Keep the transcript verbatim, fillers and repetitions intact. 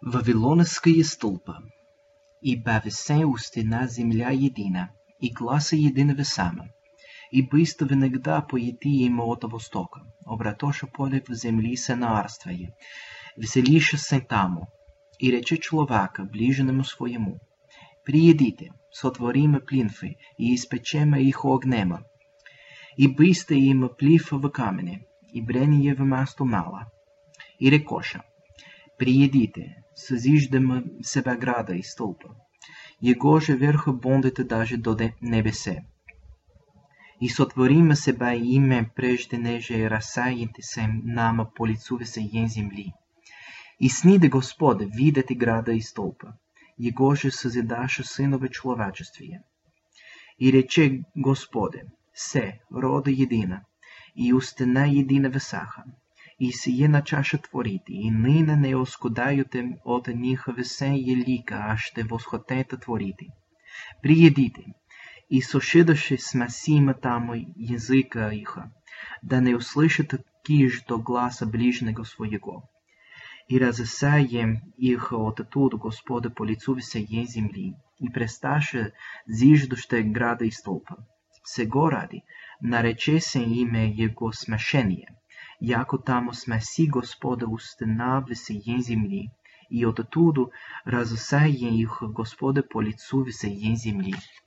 Вавилонские столпа. И баве се у стена земля едина, и гласа единого сама. И быстро иногда поети има от востока, обратоша поле в земли се наарствае, веселиша се тамо, и рече човека ближнему своему: приедите, сотвориме плинфи, и испечеме их огнема. И быстро има плифа в камене, и брение в масто мала. И рекоша: приедите, съзиждаме себе града и стълпа, его же върха бондите даже до небесе. И сотвориме себе име прежде неже разсеяте се нама по лицуве се ен земли. И сниде Господа видете града и стълпа, его же съзидаше синове човечествие. И рече Господе: се, рода едина, и устена едина весаха, и сие на чаша творите, и ныне не оскудаюте от них весе елика, а ще восхотете творите. Приедите, и сошидаше смасима тамо языка иха, да не услышат киж до гласа ближнего своего. И разсеем их оттуда Господа по лицу всей земли, и престаше зиждуще града и столпа. Сего ради нарече се име его смешение, яко тамо смеси Господа установи всей земли, и оттуда разсеем их Господа по лицу всей земли.